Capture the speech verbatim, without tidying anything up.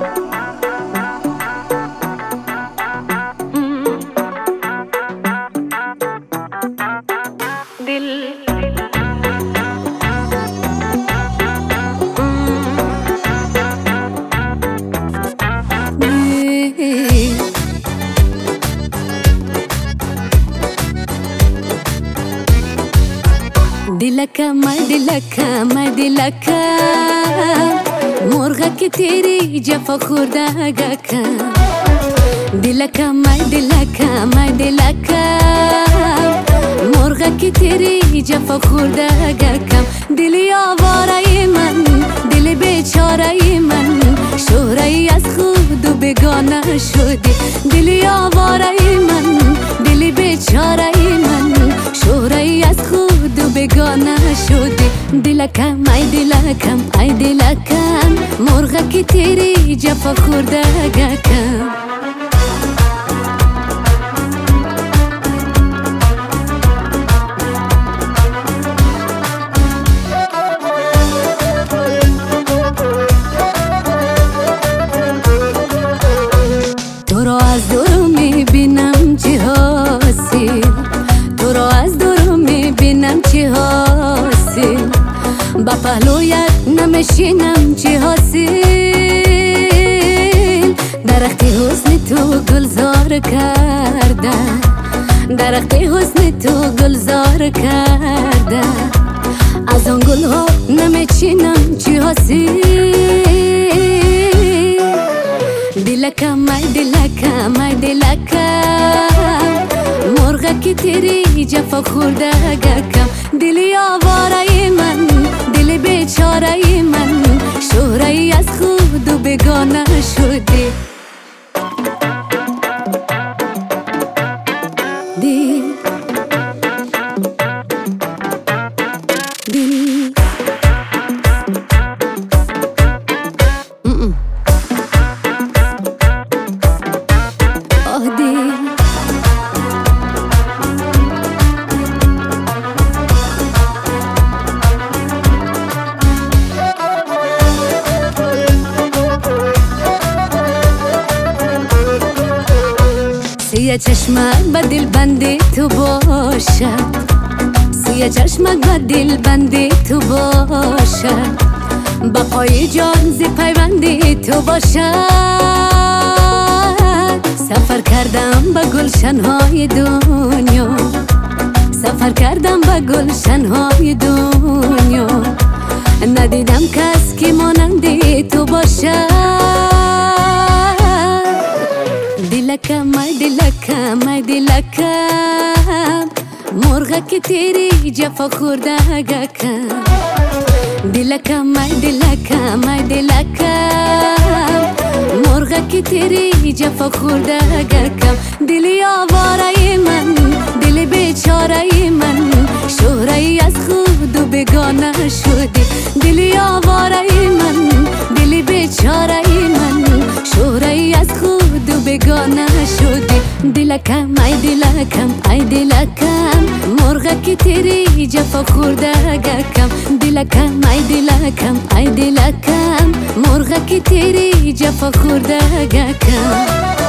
दिलका मैं दिलका मैं दिलका مرغ که تیری جفا خورده گکا दिलका मैं दिलका मैं दिलका مرغ که تیری جفا خورده گکم دلی آواره من دل بیچاره من شهره از خود و بگانه شدی دلی آواره من دل بیچاره من شهره از خود و بگانه شدی دلکم ای دلکم ای دلکم مرغ که تیری جفا خورده گکم تو را از دور میبینم چی حاصل تو را از دور میبینم چی حاصل با پهلویت نمیشینم چی حاصل درخت حسن تو گلزار کرده درخت حسن تو گلزار کرده از آن گلها نمیچینم چی حاصل दिलका मैं दिलका मैं दिलका مرغ که تیری جفا خورده گکم دلی آواره من دل بیچاره من شهره از خود و بگانه شدی دل دل سیه چشمک با دل بندی تو باشد سیه چشمک با دل بندی تو باشد با پای جان زی پیوندی تو باشد سفر کردم با گلشنهای دنیا سفر کردم با گلشنهای دنیا ندیدم کس که مانندی تو باشد दिलका मैं दिलका मैं दिलका مرغ که تیری جفا خورده گکم दिलका मैं दिलका मैं दिलका مرغ که تیری جفا خورده گکم دلی آواره من دل بیچاره من شهره از خود و بگانه شدی دلی آواره من دل بیچاره من شهره از خود و بگانه شدی دلکم ای دلکم ای دلکم مرغ که تیری جفا خورده گکم دلکم ای دلکم ای دلکم مرغ که تیری جفا خورده گکم